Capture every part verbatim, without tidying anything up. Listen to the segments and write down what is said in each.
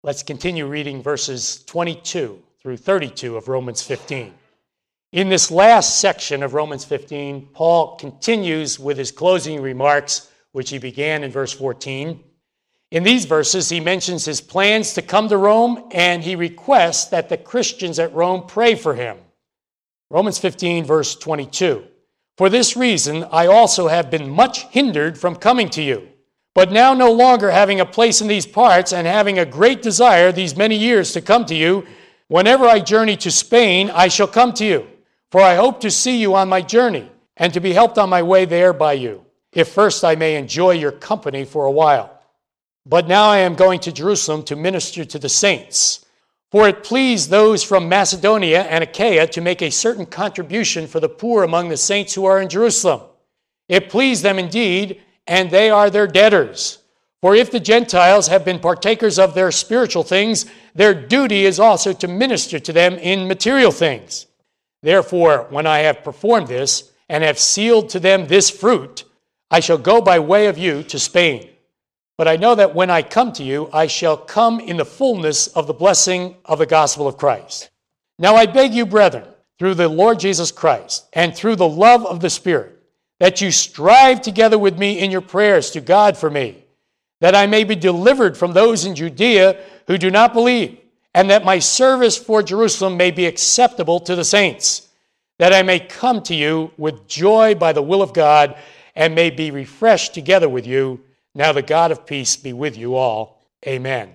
Let's continue reading verses twenty-two through thirty-two of Romans fifteen. In this last section of Romans fifteen, Paul continues with his closing remarks, which he began in verse fourteen. In these verses, he mentions his plans to come to Rome, and he requests that the Christians at Rome pray for him. Romans fifteen, verse twenty-two. For this reason, I also have been much hindered from coming to you. But now no longer having a place in these parts and having a great desire these many years to come to you, whenever I journey to Spain, I shall come to you. For I hope to see you on my journey and to be helped on my way there by you, if first I may enjoy your company for a while. But now I am going to Jerusalem to minister to the saints. For it pleased those from Macedonia and Achaia to make a certain contribution for the poor among the saints who are in Jerusalem. It pleased them indeed, and they are their debtors. For if the Gentiles have been partakers of their spiritual things, their duty is also to minister to them in material things. Therefore, when I have performed this, and have sealed to them this fruit, I shall go by way of you to Spain. But I know that when I come to you, I shall come in the fullness of the blessing of the gospel of Christ. Now I beg you, brethren, through the Lord Jesus Christ, and through the love of the Spirit, that you strive together with me in your prayers to God for me, that I may be delivered from those in Judea who do not believe, and that my service for Jerusalem may be acceptable to the saints, that I may come to you with joy by the will of God, and may be refreshed together with you. Now the God of peace be with you all. Amen.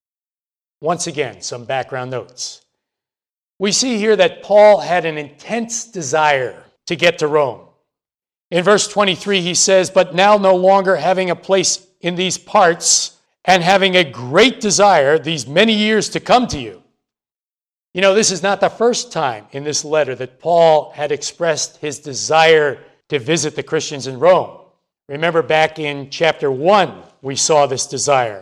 Once again, some background notes. We see here that Paul had an intense desire to get to Rome. In verse twenty-three, he says, but now no longer having a place in these parts and having a great desire these many years to come to you. You know, this is not the first time in this letter that Paul had expressed his desire to visit the Christians in Rome. Remember back in chapter one, we saw this desire.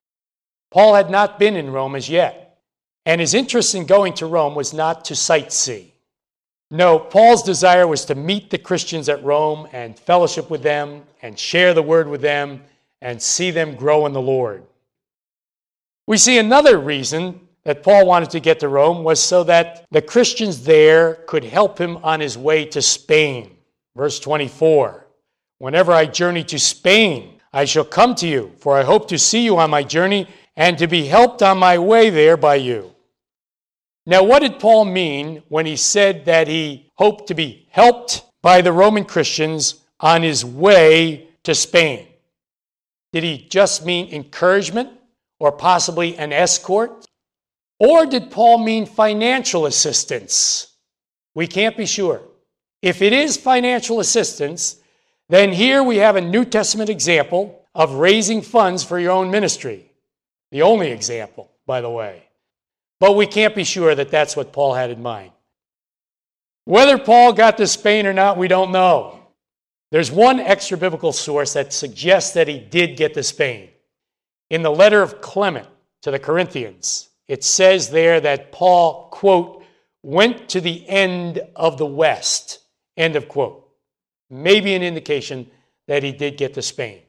Paul had not been in Rome as yet, and his interest in going to Rome was not to sightsee. No, Paul's desire was to meet the Christians at Rome and fellowship with them and share the word with them and see them grow in the Lord. We see another reason that Paul wanted to get to Rome was so that the Christians there could help him on his way to Spain. Verse twenty-four, whenever I journey to Spain, I shall come to you, for I hope to see you on my journey and to be helped on my way there by you. Now, what did Paul mean when he said that he hoped to be helped by the Roman Christians on his way to Spain? Did he just mean encouragement or possibly an escort? Or did Paul mean financial assistance? We can't be sure. If it is financial assistance, then here we have a New Testament example of raising funds for your own ministry. The only example, by the way. But we can't be sure that that's what Paul had in mind. Whether Paul got to Spain or not, we don't know. There's one extra biblical source that suggests that he did get to Spain. In the letter of Clement to the Corinthians, it says there that Paul, quote, went to the end of the west, end of quote. Maybe an indication that he did get to Spain.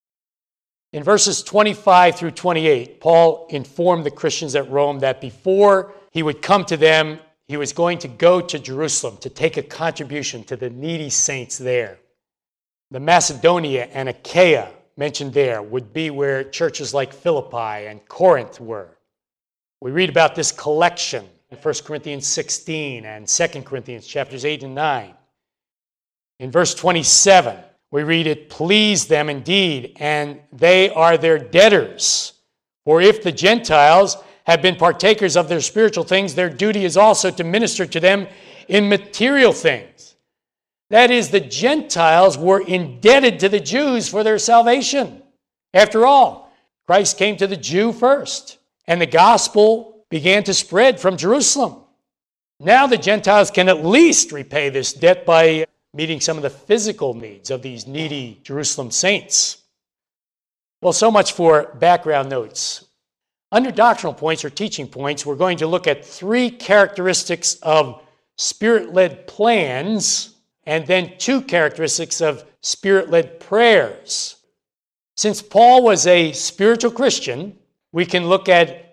In verses twenty-five through twenty-eight, Paul informed the Christians at Rome that before he would come to them, he was going to go to Jerusalem to take a contribution to the needy saints there. The Macedonia and Achaia mentioned there would be where churches like Philippi and Corinth were. We read about this collection in First Corinthians sixteen and Second Corinthians chapters eight and nine. In verse twenty-seven, we read, it pleased them indeed, and they are their debtors. For if the Gentiles have been partakers of their spiritual things, their duty is also to minister to them in material things. That is, the Gentiles were indebted to the Jews for their salvation. After all, Christ came to the Jew first, and the gospel began to spread from Jerusalem. Now the Gentiles can at least repay this debt by meeting some of the physical needs of these needy Jerusalem saints. Well, so much for background notes. Under doctrinal points or teaching points, we're going to look at three characteristics of Spirit-led plans and then two characteristics of Spirit-led prayers. Since Paul was a spiritual Christian, we can look at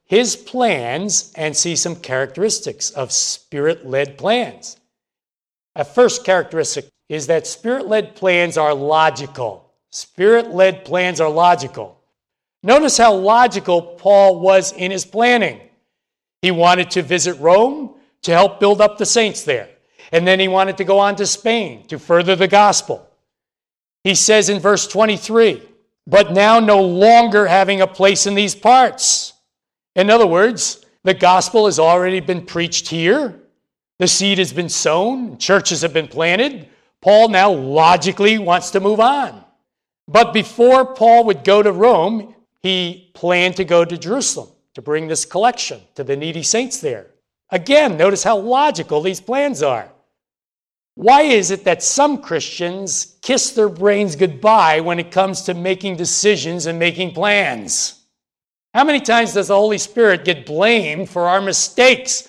his plans and see some characteristics of Spirit-led plans. A first characteristic is that Spirit-led plans are logical. Spirit-led plans are logical. Notice how logical Paul was in his planning. He wanted to visit Rome to help build up the saints there. And then he wanted to go on to Spain to further the gospel. He says in verse twenty-three, but now no longer having a place in these parts. In other words, the gospel has already been preached here. The seed has been sown. Churches have been planted. Paul now logically wants to move on. But before Paul would go to Rome, he planned to go to Jerusalem to bring this collection to the needy saints there. Again, notice how logical these plans are. Why is it that some Christians kiss their brains goodbye when it comes to making decisions and making plans? How many times does the Holy Spirit get blamed for our mistakes?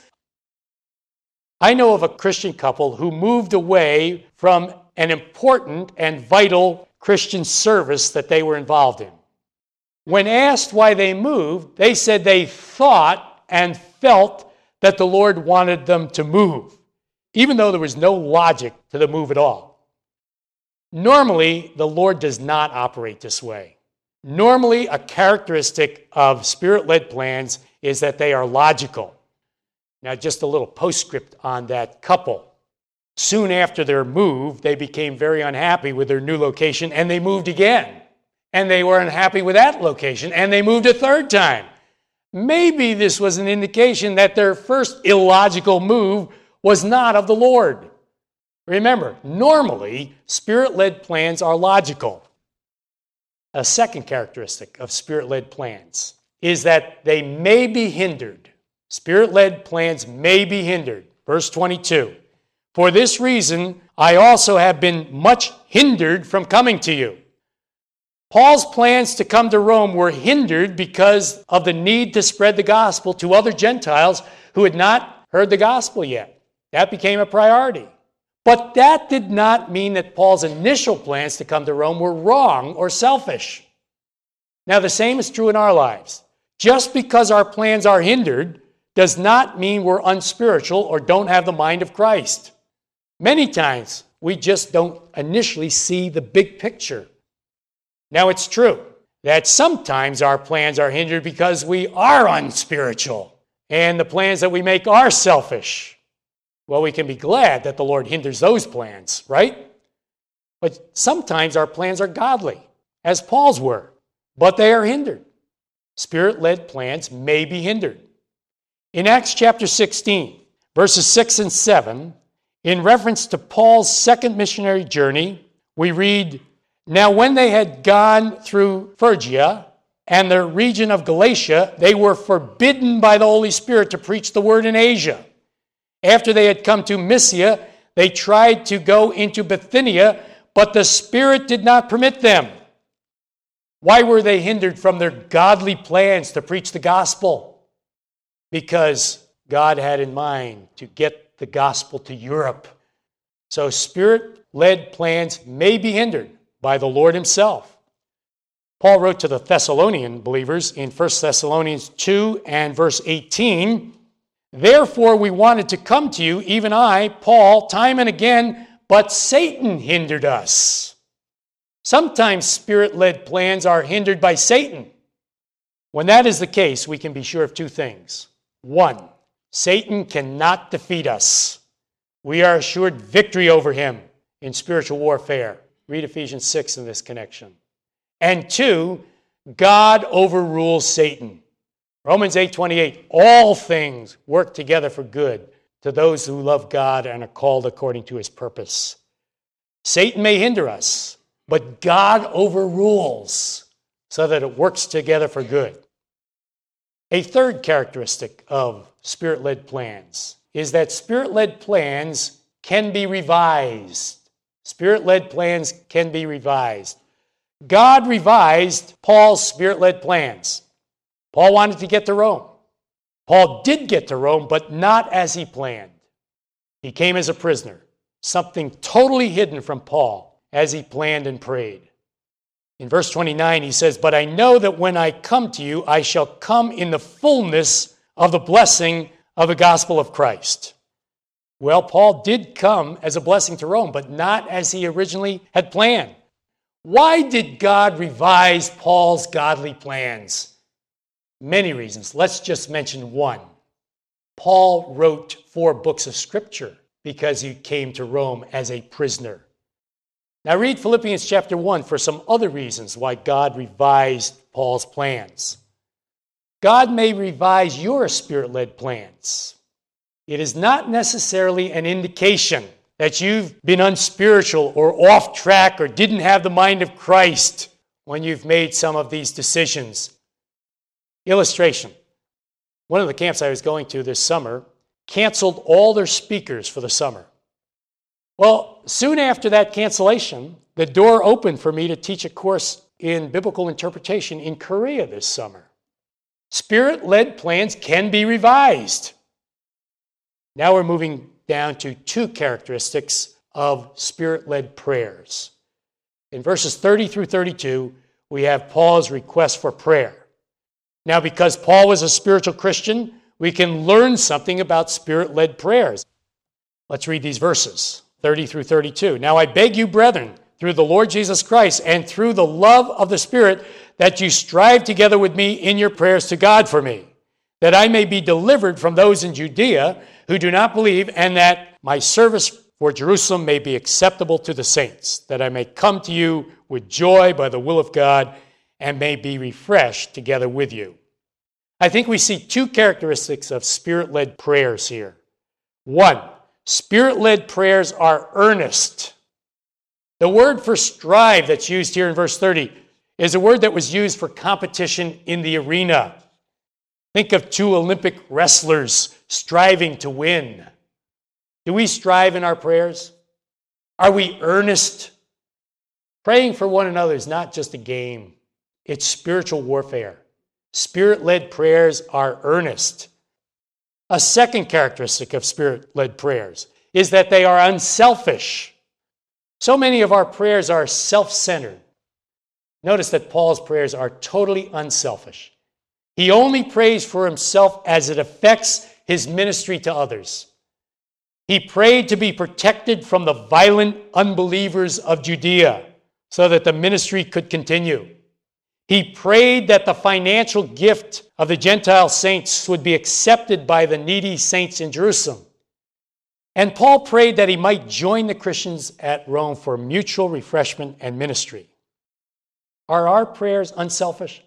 I know of a Christian couple who moved away from an important and vital Christian service that they were involved in. When asked why they moved, they said they thought and felt that the Lord wanted them to move, even though there was no logic to the move at all. Normally, the Lord does not operate this way. Normally, a characteristic of Spirit-led plans is that they are logical. Now, just a little postscript on that couple. Soon after their move, they became very unhappy with their new location, and they moved again. And they were unhappy with that location, and they moved a third time. Maybe this was an indication that their first illogical move was not of the Lord. Remember, normally, Spirit-led plans are logical. A second characteristic of Spirit-led plans is that they may be hindered. Spirit-led plans may be hindered. Verse twenty-two, for this reason, I also have been much hindered from coming to you. Paul's plans to come to Rome were hindered because of the need to spread the gospel to other Gentiles who had not heard the gospel yet. That became a priority. But that did not mean that Paul's initial plans to come to Rome were wrong or selfish. Now, the same is true in our lives. Just because our plans are hindered does not mean we're unspiritual or don't have the mind of Christ. Many times, we just don't initially see the big picture. Now, it's true that sometimes our plans are hindered because we are unspiritual and the plans that we make are selfish. Well, we can be glad that the Lord hinders those plans, right? But sometimes our plans are godly, as Paul's were, but they are hindered. Spirit-led plans may be hindered. In Acts chapter sixteen, verses six and seven, in reference to Paul's second missionary journey, we read, now when they had gone through Phrygia and the region of Galatia, they were forbidden by the Holy Spirit to preach the word in Asia. After they had come to Mysia, they tried to go into Bithynia, but the Spirit did not permit them. Why were they hindered from their godly plans to preach the gospel? Because God had in mind to get the gospel to Europe. So Spirit-led plans may be hindered by the Lord himself. Paul wrote to the Thessalonian believers in First Thessalonians two and verse eighteen, therefore we wanted to come to you, even I, Paul, time and again, but Satan hindered us. Sometimes Spirit-led plans are hindered by Satan. When that is the case, we can be sure of two things. One, Satan cannot defeat us. We are assured victory over him in spiritual warfare. Read Ephesians six in this connection. And two, God overrules Satan. Romans eight twenty-eight, all things work together for good to those who love God and are called according to his purpose. Satan may hinder us, but God overrules so that it works together for good. A third characteristic of Spirit-led plans is that Spirit-led plans can be revised. Spirit-led plans can be revised. God revised Paul's Spirit-led plans. Paul wanted to get to Rome. Paul did get to Rome, but not as he planned. He came as a prisoner, something totally hidden from Paul as he planned and prayed. In verse twenty-nine, he says, "But I know that when I come to you, I shall come in the fullness of the blessing of the gospel of Christ." Well, Paul did come as a blessing to Rome, but not as he originally had planned. Why did God revise Paul's godly plans? Many reasons. Let's just mention one. Paul wrote four books of Scripture because he came to Rome as a prisoner. Now read Philippians chapter one for some other reasons why God revised Paul's plans. God may revise your Spirit-led plans. It is not necessarily an indication that you've been unspiritual or off track or didn't have the mind of Christ when you've made some of these decisions. Illustration. One of the camps I was going to this summer canceled all their speakers for the summer. Well, soon after that cancellation, the door opened for me to teach a course in biblical interpretation in Korea this summer. Spirit-led plans can be revised. Now we're moving down to two characteristics of Spirit-led prayers. In verses thirty through thirty-two, we have Paul's request for prayer. Now, because Paul was a spiritual Christian, we can learn something about Spirit-led prayers. Let's read these verses, thirty through thirty-two. "Now I beg you, brethren, through the Lord Jesus Christ and through the love of the Spirit, that you strive together with me in your prayers to God for me, that I may be delivered from those in Judea who do not believe, and that my service for Jerusalem may be acceptable to the saints, that I may come to you with joy by the will of God, and may be refreshed together with you." I think we see two characteristics of Spirit-led prayers here. One, Spirit-led prayers are earnest. The word for strive that's used here in verse thirty is a word that was used for competition in the arena. Think of two Olympic wrestlers striving to win. Do we strive in our prayers? Are we earnest? Praying for one another is not just a game. It's spiritual warfare. Spirit-led prayers are earnest. A second characteristic of Spirit-led prayers is that they are unselfish. So many of our prayers are self-centered. Notice that Paul's prayers are totally unselfish. He only prays for himself as it affects his ministry to others. He prayed to be protected from the violent unbelievers of Judea so that the ministry could continue. He prayed that the financial gift of the Gentile saints would be accepted by the needy saints in Jerusalem. And Paul prayed that he might join the Christians at Rome for mutual refreshment and ministry. Are our prayers unselfish?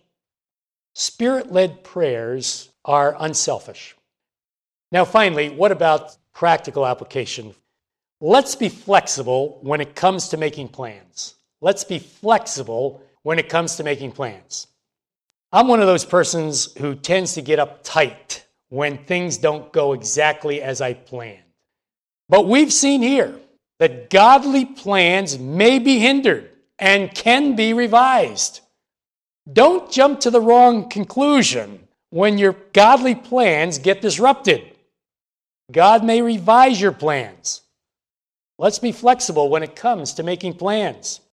Spirit-led prayers are unselfish. Now, finally, what about practical application? Let's be flexible when it comes to making plans. Let's be flexible when it comes to making plans. I'm one of those persons who tends to get uptight when things don't go exactly as I planned. But we've seen here that godly plans may be hindered and can be revised. Don't jump to the wrong conclusion when your godly plans get disrupted. God may revise your plans. Let's be flexible when it comes to making plans.